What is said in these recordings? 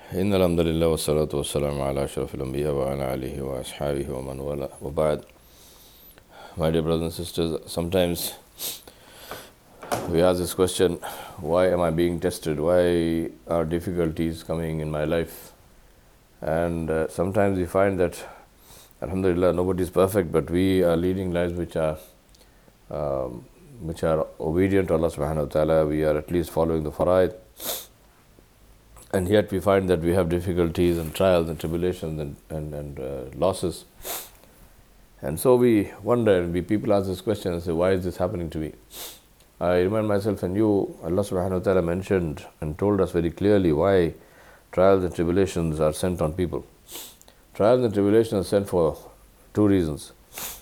إن الحمد لله والصلاة والسلام على أشرف الأنبياء وعلى آله وأصحابه ومن والاه وبعد. My dear brothers and sisters, sometimes we ask this question, why am I being tested? Why are difficulties coming in my life? And sometimes we find that, alhamdulillah, nobody is perfect, but we are leading lives which are obedient to Allah subhanahu wa ta'ala. We are at least following the faraid. And yet we find that we have difficulties and trials and tribulations and losses. And so we wonder, people ask this question and say, why is this happening to me? I remind myself and you, Allah subhanahu wa ta'ala mentioned and told us very clearly why trials and tribulations are sent on people. Trials and tribulations are sent for two reasons.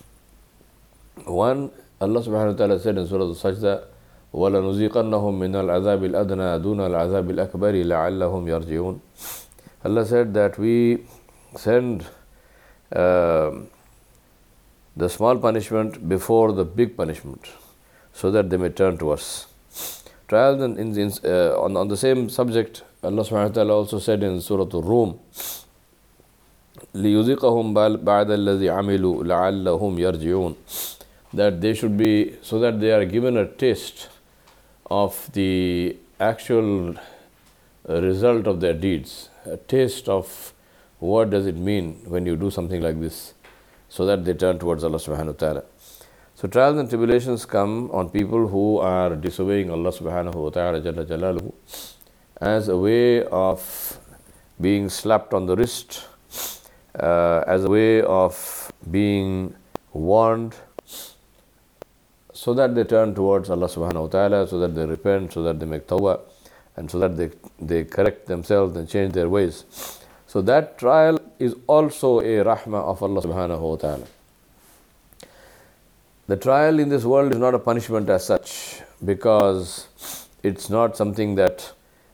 One, Allah subhanahu wa ta'ala said in Surah Al-Sajda, وَلَنُزِيقَنَّهُم مِّنَ الْعَذَابِ الْأَدْنَى دُونَ الْعَذَابِ الْأَكْبَرِ لَعَلَّهُمْ يَرْجِعُونَ. Allah said that we send the small punishment before the big punishment, so that they may turn to us. Trials on the same subject, Allah subhanahu wa ta'ala also said in Surah Al-Rum, لِيُذِيقَهُم بَعْدَ الَّذِي عَمِلُوا لَعَلَّهُمْ يَرْجِعُونَ, that they should be, so that they are given a taste of the actual result of their deeds, a taste of what does it mean when you do something like this, so that they turn towards Allah subhanahu wa ta'ala. So trials and tribulations come on people who are disobeying Allah subhanahu wa ta'ala jalla jalaluhu, as a way of being slapped on the wrist, as a way of being warned, so that they turn towards Allah subhanahu wa ta'ala, so that they repent, so that they make tawbah, and so that they correct themselves and change their ways. So that trial is also a rahmah of Allah subhanahu wa ta'ala. The trial in this world is not a punishment as such, because it's not something that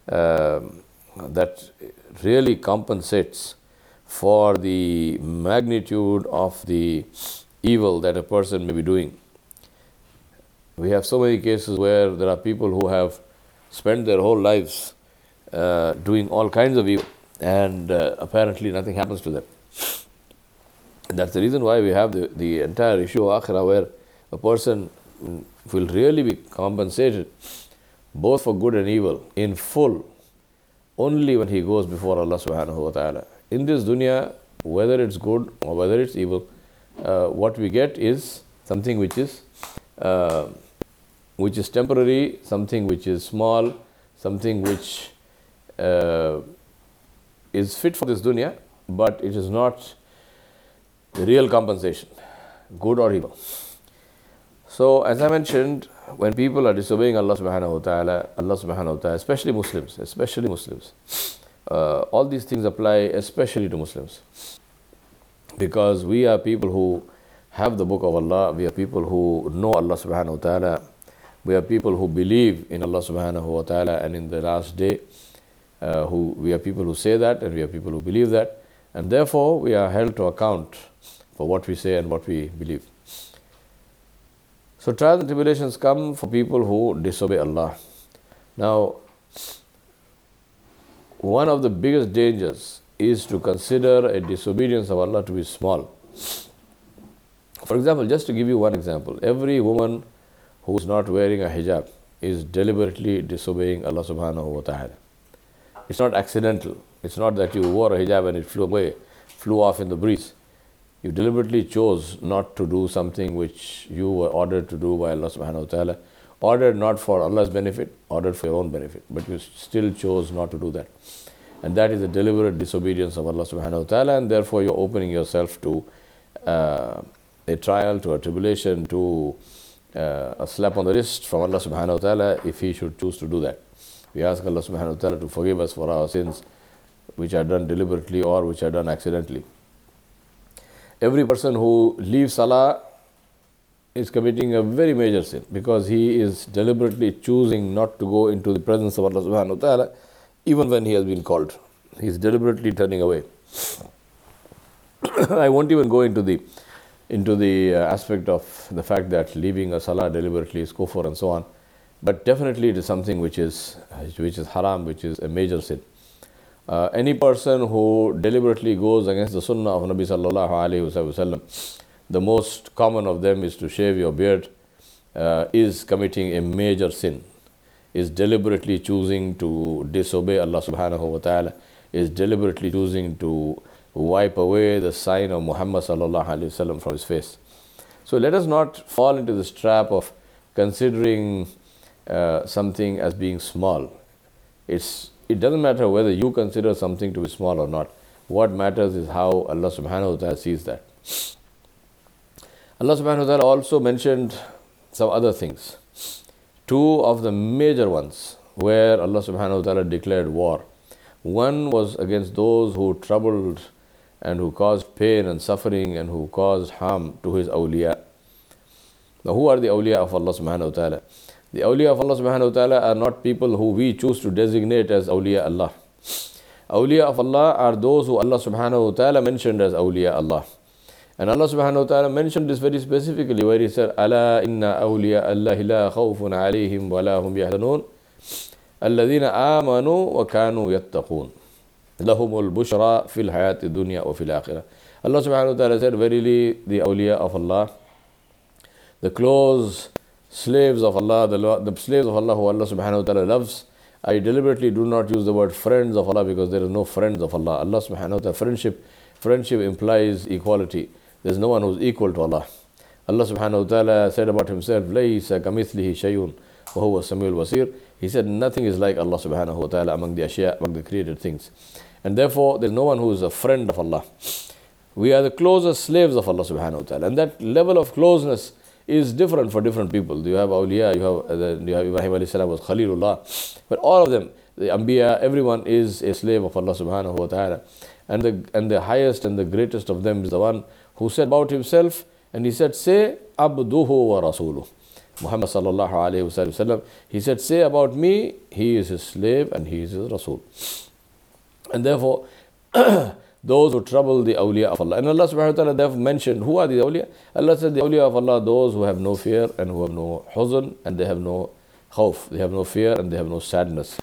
really compensates for the magnitude of the evil that a person may be doing. We have so many cases where there are people who have spent their whole lives doing all kinds of evil, and apparently nothing happens to them. And that's the reason why we have the entire issue of akhirah, where a person will really be compensated both for good and evil in full only when he goes before Allah subhanahu wa ta'ala. In this dunya, whether it's good or whether it's evil, what we get is something which is temporary, something which is small, something which is fit for this dunya, but it is not the real compensation, good or evil. So, as I mentioned, when people are disobeying Allah subhanahu wa ta'ala, especially Muslims, all these things apply especially to Muslims, because we are people who have the book of Allah, we are people who know Allah subhanahu wa ta'ala, we are people who believe in Allah subhanahu wa ta'ala and in the last day, we are people who say that, and we are people who believe that, and therefore we are held to account for what we say and what we believe. So trials and tribulations come for people who disobey Allah. Now, one of the biggest dangers is to consider a disobedience of Allah to be small. For example, just to give you one example, every woman who is not wearing a hijab is deliberately disobeying Allah subhanahu wa ta'ala. It's not accidental. It's not that you wore a hijab and it flew off in the breeze. You deliberately chose not to do something which you were ordered to do by Allah subhanahu wa ta'ala. Ordered not for Allah's benefit, ordered for your own benefit. But you still chose not to do that. And that is a deliberate disobedience of Allah subhanahu wa ta'ala, and therefore you're opening yourself to a trial, to a tribulation, to a slap on the wrist from Allah subhanahu wa ta'ala if He should choose to do that. We ask Allah subhanahu wa ta'ala to forgive us for our sins which are done deliberately or which are done accidentally. Every person who leaves salah is committing a very major sin, because he is deliberately choosing not to go into the presence of Allah subhanahu wa ta'ala even when he has been called. He is deliberately turning away. I won't even go into the aspect of the fact that leaving a salah deliberately is kufr and so on. But definitely it is something which is haram, which is a major sin. Any person who deliberately goes against the sunnah of Nabi sallallahu alayhi wasallam, the most common of them is to shave your beard, is committing a major sin, is deliberately choosing to disobey Allah subhanahu wa ta'ala, is deliberately choosing to wipe away the sign of Muhammad sallallahu alayhi wasallam from his face. So let us not fall into this trap of considering something as being small. It doesn't matter whether you consider something to be small or not. What matters is how Allah subhanahu wa ta'ala sees that. Allah subhanahu wa ta'ala also mentioned some other things. Two of the major ones where Allah subhanahu wa ta'ala declared war. One was against those who troubled and who caused pain and suffering and who caused harm to His awliya. Now, who are the awliya of Allah subhanahu wa ta'ala? The awliya of Allah subhanahu wa ta'ala are not people who we choose to designate as awliya Allah. Awliya of Allah are those who Allah subhanahu wa ta'ala mentioned as awliya Allah. And Allah subhanahu wa ta'ala mentioned this very specifically where He said, Ala inna awliya Allahi la khawfun alayhim wa la hum yahzanun alladhina amanu wa kanu yattaqun lahumul bushra fil hayati dunya wa fil akhirah. Allah subhanahu wa ta'ala said, verily the awliya of Allah, the close slaves of Allah, the slaves of Allah who Allah subhanahu wa ta'ala loves. I deliberately do not use the word friends of Allah because there is no friends of Allah. Allah subhanahu wa ta'ala, friendship implies equality. There is no one who is equal to Allah. Allah subhanahu wa ta'ala said about Himself, لَيْسَ كَمِثْلِهِ شَيْءٌ وَهُوَ السَّمِيعُ الْبَصِيرُ. He said nothing is like Allah subhanahu wa ta'ala among the ashya, among the created things. And therefore there is no one who is a friend of Allah. We are the closest slaves of Allah subhanahu wa ta'ala. And that level of closeness is different for different people. You have awliya, you have Ibrahim alayhi salam was Khalilullah. But all of them, the Anbiya, everyone is a slave of Allah subhanahu wa ta'ala. And the highest and the greatest of them is the one who said about himself, and he said, say, Abduhu wa Rasuluh. Muhammad sallallahu alayhi wa sallam, he said, say about me, he is his slave and he is his Rasul. And therefore, those who trouble the awliya of Allah. And Allah subhanahu wa ta'ala therefore mentioned, who are the awliya? Allah said the awliya of Allah, those who have no fear and who have no huzn and they have no khawf. They have no fear and they have no sadness.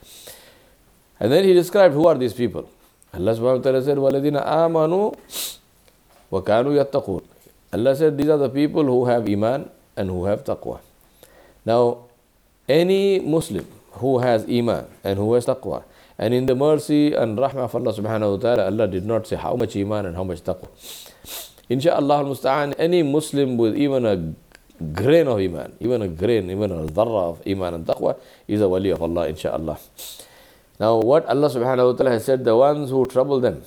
And then He described who are these people. Allah subhanahu wa ta'ala said, وَالَّذِينَ آمَنُوا وَكَانُوا يَتَّقُونَ. Allah said these are the people who have iman and who have taqwa. Now, any Muslim who has iman and who has taqwa, and in the mercy and rahmah of Allah subhanahu wa ta'ala, Allah did not say how much iman and how much taqwa. Insha'Allah al-Musta'an, any Muslim with even a grain of iman, even a dharra of iman and taqwa is a wali of Allah, insha'Allah. Now, what Allah subhanahu wa ta'ala has said, the ones who trouble them,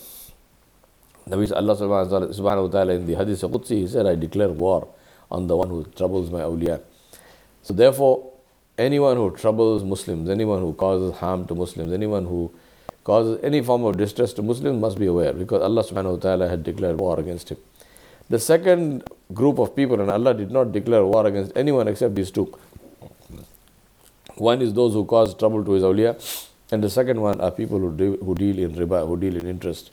Nabi Allah subhanahu wa ta'ala in the Hadith Qudsi, He said, I declare war on the one who troubles my awliya. So therefore, anyone who troubles Muslims, anyone who causes harm to Muslims, anyone who causes any form of distress to Muslims must be aware, because Allah subhanahu wa ta'ala had declared war against him. The second group of people, and Allah did not declare war against anyone except these two. One is those who cause trouble to His awliya, and the second one are people who deal in riba, who deal in interest.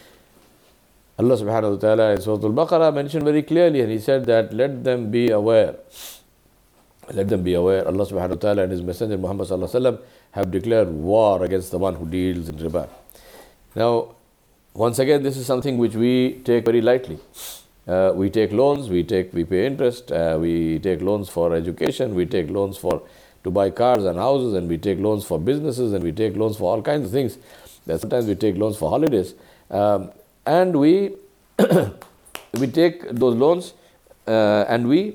Allah subhanahu wa ta'ala in Surah Al-Baqarah mentioned very clearly, and He said that let them be aware. Let them be aware. Allah subhanahu wa ta'ala and His Messenger Muhammad sallallahu alaihi wasallam have declared war against the one who deals in riba. Now, once again, this is something which we take very lightly. We take loans, we pay interest, we take loans for education, we take loans to buy cars and houses, and we take loans for businesses, and we take loans for all kinds of things. Sometimes we take loans for holidays. And we take those loans and we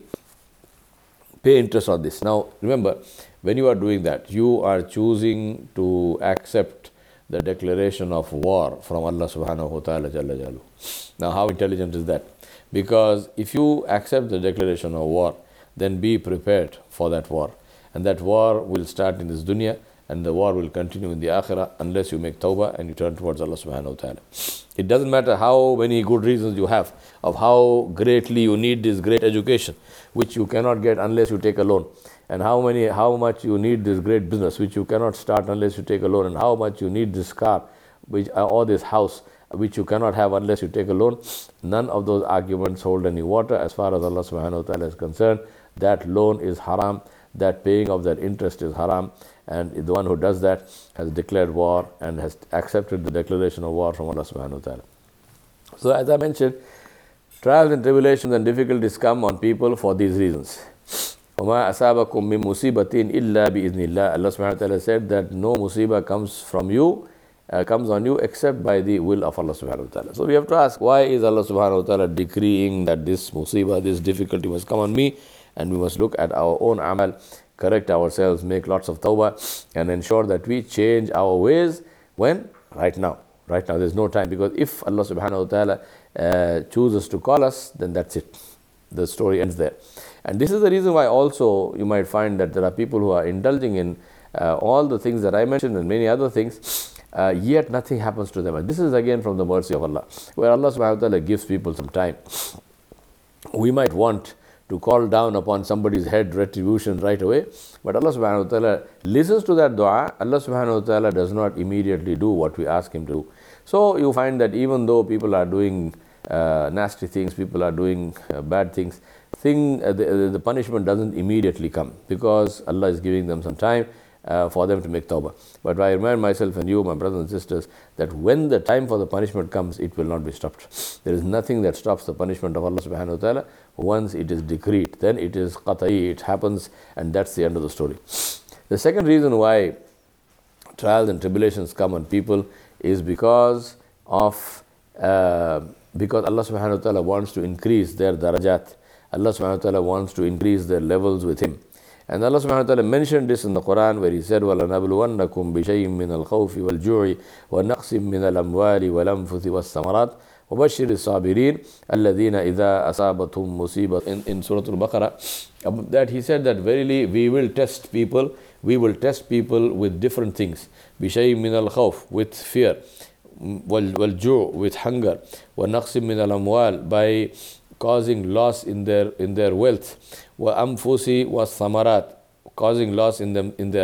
pay interest on this. Now, remember, when you are doing that, you are choosing to accept the declaration of war from Allah subhanahu wa ta'ala jalla jalu. Now, how intelligent is that? Because if you accept the declaration of war, then be prepared for that war. And that war will start in this dunya, and the war will continue in the akhirah unless you make tawbah and you turn towards Allah subhanahu wa ta'ala. It doesn't matter how many good reasons you have of how greatly you need this great education, which you cannot get unless you take a loan, and how much you need this great business, which you cannot start unless you take a loan, and how much you need this car, or this house, which you cannot have unless you take a loan. None of those arguments hold any water as far as Allah subhanahu wa ta'ala is concerned. That loan is haram. That paying of that interest is haram, And the one who does that has declared war and has accepted the declaration of war from Allah subhanahu wa ta'ala. So as I mentioned, trials and tribulations and difficulties come on people for these reasons. وَمَا أَصَابَكُم مِّن مُّصِيبَةٍ إِلَّا بِإِذْنِ اللَّهِ. Allah subhanahu wa ta'ala said that no musibah comes on you except by the will of Allah subhanahu wa ta'ala. So we have to ask, why is Allah subhanahu wa ta'ala decreeing that this musibah, this difficulty must come on me? And we must look at our own amal, correct ourselves, make lots of tawbah, and ensure that we change our ways. When? Right now. Right now, there's no time, because if Allah subhanahu wa ta'ala chooses to call us, then that's it. The story ends there. And this is the reason why also you might find that there are people who are indulging in all the things that I mentioned and many other things, yet nothing happens to them. And this is again from the mercy of Allah, where Allah subhanahu wa ta'ala gives people some time. We might want to call down upon somebody's head retribution right away, but Allah subhanahu wa ta'ala listens to that dua. Allah subhanahu wa ta'ala does not immediately do what we ask Him to do. So you find that even though people are doing nasty things, people are doing bad things, the punishment doesn't immediately come, because Allah is giving them some time for them to make tawbah. But I remind myself and you, my brothers and sisters, that when the time for the punishment comes, it will not be stopped. There is nothing that stops the punishment of Allah subhanahu wa ta'ala. Once it is decreed, then it is qat'i, it happens, and that's the end of the story. The second reason why trials and tribulations come on people is because Allah subhanahu wa ta'ala wants to increase their darajat. Allah subhanahu wa ta'ala wants to increase their levels with Him. And Allah subhanahu wa ta'ala mentioned this in the Quran, where He said, وَلَنَبْلُوَنَّكُمْ بِشَيْءٍ مِّنَ الْخَوْفِ وَالْجُوعِ وَنَقْصٍ مِّنَ الْأَمْوَالِ وَالْأَنفُسِ وَالثَّمَرَاتِ وَبَشِّرِ الصَّابِرِينَ الَّذِينَ إِذَا أَصَابَتْهُمْ مُصِيبَةٌ. In Surah Al-Baqarah, that He said that verily we will test people with different things. بِشَيْءٍ مِّنَ الْخَوْفِ, with fear, وَالْجُوعِ, with hunger, وَنَقْصٍ مِّنَ الْأَمْوَالِ, by causing loss in their wealth, وَأَنفُسِ وَالثَّمَرَاتِ, causing loss in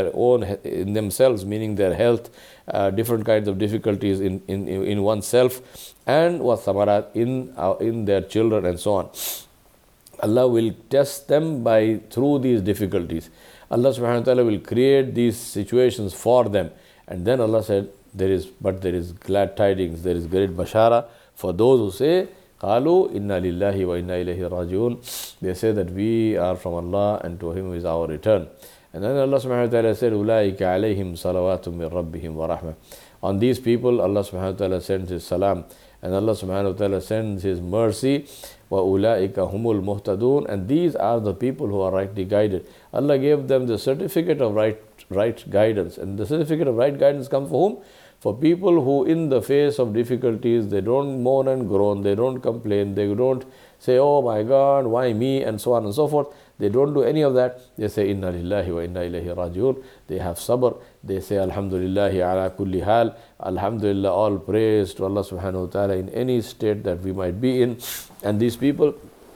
themselves, meaning their health, different kinds of difficulties in oneself, and وَالثَّمَرَاتِ, in their children, and so on. Allah will test them through these difficulties. Allah subhanahu wa ta'ala will create these situations for them. And then Allah said, there is glad tidings, there is great bashara for those who say, قالوا إنا لله وإنا إليه راجعون. They say that we are from Allah and to Him is our return. And then Allah subhanahu wa ta'ala said, أولئك عليهم صلوات من ربهم ورحمة. On these people, Allah subhanahu wa ta'ala sends His salam, and Allah subhanahu wa ta'ala sends His mercy. وَأُولَٰئِكَ هُمُ الْمُهْتَدُونَ. And these are the people who are rightly guided. Allah gave them the certificate of right guidance. And the certificate of right guidance comes for whom? For people who in the face of difficulties, they don't moan and groan, they don't complain, they don't say, oh my God, why me, and so on and so forth. They don't do any of that. They say, Inna lillahi wa inna ilayhi raji'un. They have sabr. They say, Alhamdulillahi ala kulli hal. Alhamdulillah, all praise to Allah subhanahu wa ta'ala in any state that we might be in. And these people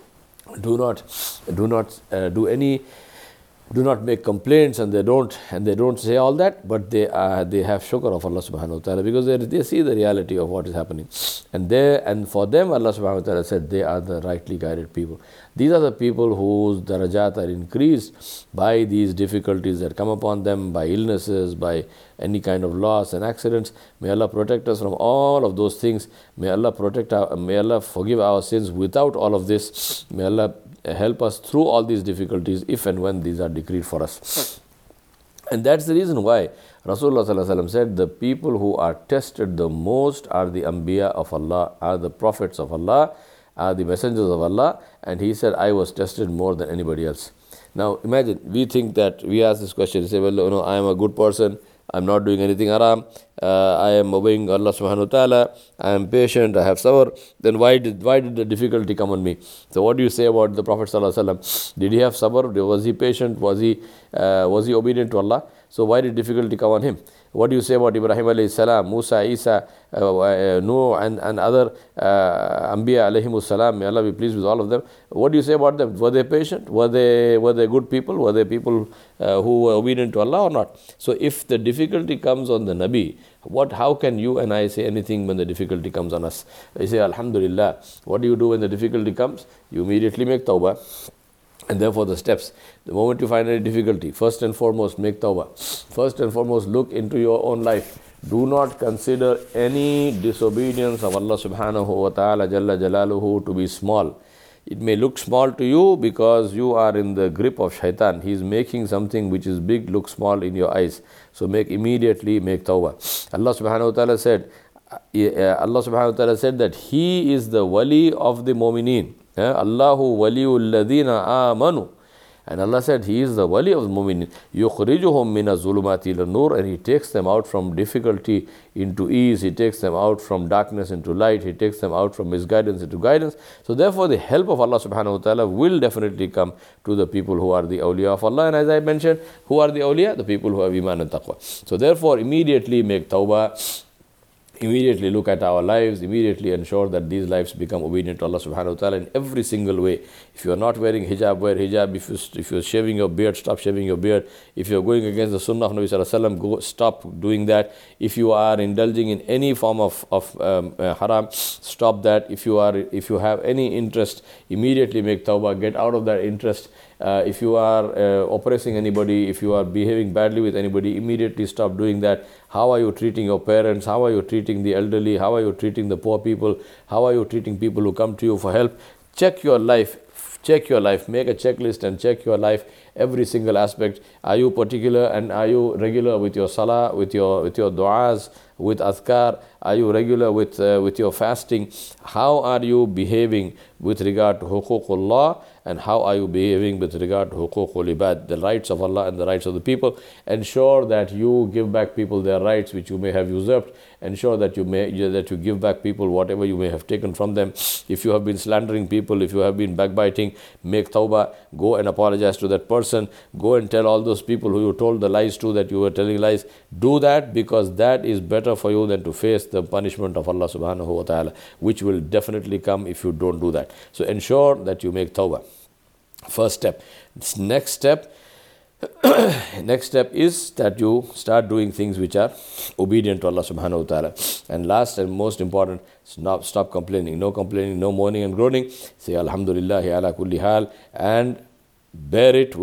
do not make complaints, and they don't say all that, but they have shukr of Allah subhanahu wa ta'ala, because they see the reality of what is happening. And for them, Allah subhanahu wa ta'ala said, they are the rightly guided people. These are the people whose darajat are increased by these difficulties that come upon them, by illnesses, by any kind of loss and accidents. May Allah protect us from all of those things. May Allah forgive our sins without all of this. May Allah help us through all these difficulties if and when these are decreed for us. And that's the reason why Rasulullah sallallahu alaihi wasallam said, the people who are tested the most are the Anbiya of Allah, are the prophets of Allah, are the messengers of Allah. And he said, I was tested more than anybody else. Now imagine, we ask this question, say, well, I am a good person, I am not doing anything haram, I am obeying Allah subhanahu wa ta'ala, I am patient, I have sabr. Then why did the difficulty come on me? So what do you say about the Prophet sallallahu alaihi wasallam? Did he have sabr? Was he patient? Was he obedient to Allah? So why did difficulty come on him? What do you say about Ibrahim alayhi salam, Musa, Isa, Noah, and other Anbiya alayhimus salam? May Allah be pleased with all of them. What do you say about them? Were they patient? Were they good people? Were they people who were obedient to Allah or not? So if the difficulty comes on the Nabi, how can you and I say anything when the difficulty comes on us? I say, Alhamdulillah. What do you do when the difficulty comes? You immediately make tawbah. And therefore the steps, the moment you find any difficulty, first and foremost make tawbah. First and foremost look into your own life. Do not consider any disobedience of Allah subhanahu wa ta'ala jalla jalaluhu to be small. It may look small to you because you are in the grip of shaitan. He is making something which is big look small in your eyes. So immediately make tawbah. Allah subhanahu wa ta'ala said, that He is the wali of the mu'mineen. Allahu waliyul ladina amanu. And Allah said He is the wali of the mu'mineen. Yukhrijuhum mina zulumati ila nur. And He takes them out from difficulty into ease. He takes them out from darkness into light. He takes them out from misguidance into guidance. So therefore the help of Allah subhanahu wa ta'ala will definitely come to the people who are the awliya of Allah. And as I mentioned, who are the awliya? The people who have iman and taqwa. So therefore immediately make tawbah. Immediately look at our lives, immediately ensure that these lives become obedient to Allah subhanahu wa ta'ala in every single way. If you are not wearing hijab, wear hijab. If you are shaving your beard, stop shaving your beard. If you are going against the sunnah of Nabi sallallahu alaihi wasallam, stop doing that. If you are indulging in any form of haram, stop that. If you have any interest, immediately make tawbah, get out of that interest. If you are oppressing anybody, if you are behaving badly with anybody, immediately stop doing that. How are you treating your parents? How are you treating the elderly? How are you treating the poor people? How are you treating people who come to you for help? Check your life. Check your life. Make a checklist and check your life, every single aspect. Are you particular and are you regular with your salah, with your du'as, with azkar? Are you regular with your fasting? How are you behaving with regard to huququllah, and how are you behaving with regard to huququl ibad, the rights of Allah and the rights of the people? Ensure that you give back people their rights which you may have usurped. Ensure that you give back people whatever you may have taken from them. If you have been slandering people, if you have been backbiting, make tawbah. Go and apologize to that person. Go and tell all those people who you told the lies to that you were telling lies. Do that, because that is better for you than to face the punishment of Allah subhanahu wa ta'ala, which will definitely come if you don't do that. So ensure that you make tawbah. First step. Next step is that you start doing things which are obedient to Allah subhanahu wa ta'ala. And last and most important, stop complaining. No complaining, no moaning and groaning. Say Alhamdulillah ala kulli hal, and bear the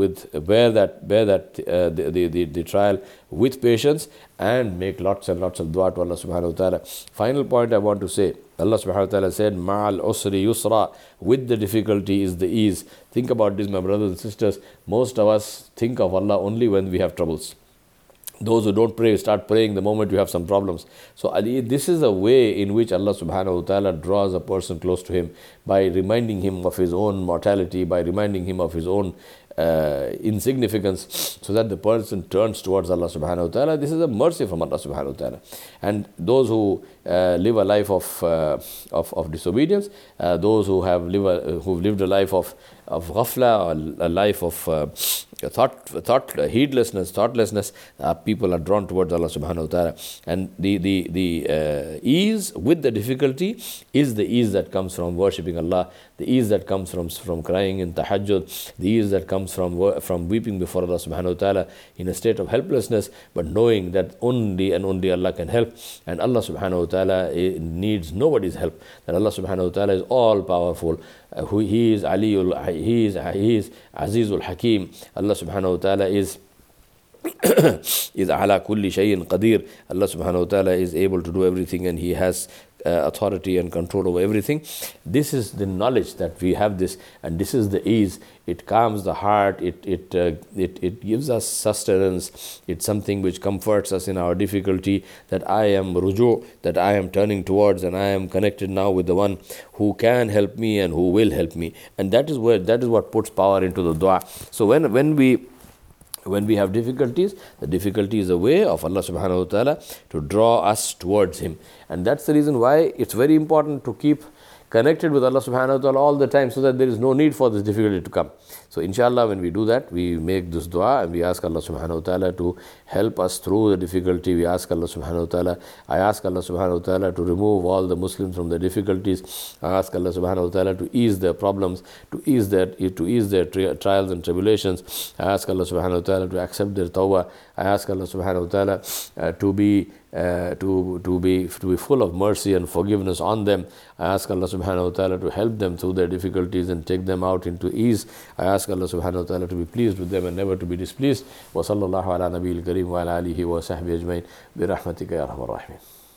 trial with patience, and make lots and lots of dua to Allah subhanahu wa ta'ala. Final point I want to say, Allah subhanahu wa ta'ala said, Ma'al usri yusra, with the difficulty is the ease. Think about this, my brothers and sisters. Most of us think of Allah only when we have troubles. Those who don't pray start praying the moment you have some problems. So this is a way in which Allah subhanahu wa ta'ala draws a person close to Him, by reminding him of his own mortality, by reminding him of his own insignificance, so that the person turns towards Allah subhanahu wa ta'ala. This is a mercy from Allah subhanahu wa ta'ala. And those who live a life of disobedience, those who've lived a life of ghafla, or a life of heedlessness, thoughtlessness, people are drawn towards Allah subhanahu wa ta'ala. And the ease with the difficulty is the ease that comes from worshipping Allah, the ease that comes from crying in tahajjud, the ease that comes from weeping before Allah subhanahu wa ta'ala in a state of helplessness, but knowing that only and only Allah can help, and Allah subhanahu wa ta'ala needs nobody's help, that Allah subhanahu wa ta'ala is all powerful. He is Azizul Hakim. Allah subhanahu wa ta'ala is ala kulli shay'in qadir. Allah subhanahu wa ta'ala is able to do everything, and He has authority and control over everything. This is the knowledge that we have this, and this is the ease. It calms the heart, it gives us sustenance. It's something which comforts us in our difficulty, that I am ruju', that I am turning towards, and I am connected now with the one who can help me and who will help me. And that is what puts power into the dua. So when we have difficulties, the difficulty is a way of Allah subhanahu wa ta'ala to draw us towards Him. And that's the reason why it's very important to keep connected with Allah subhanahu wa ta'ala all the time, so that there is no need for this difficulty to come. So inshallah, when we do that, we make this dua and we ask Allah subhanahu wa ta'ala to help us through the difficulty. We ask Allah subhanahu wa ta'ala, I ask Allah subhanahu wa ta'ala to remove all the Muslims from the difficulties. I ask Allah subhanahu wa ta'ala to ease their problems, to ease their trials and tribulations. I ask Allah subhanahu wa ta'ala to accept their tawbah. I ask Allah subhanahu wa ta'ala to be to be full of mercy and forgiveness on them. I ask Allah subhanahu wa ta'ala to help them through their difficulties and take them out into ease. I ask Allah subhanahu wa ta'ala to be pleased with them and never to be displeased. Wa sallallahu ala nabiyil kareem wa ala alihi wa sahbihi ajmain bi rahmatika ya arhamar rahimin.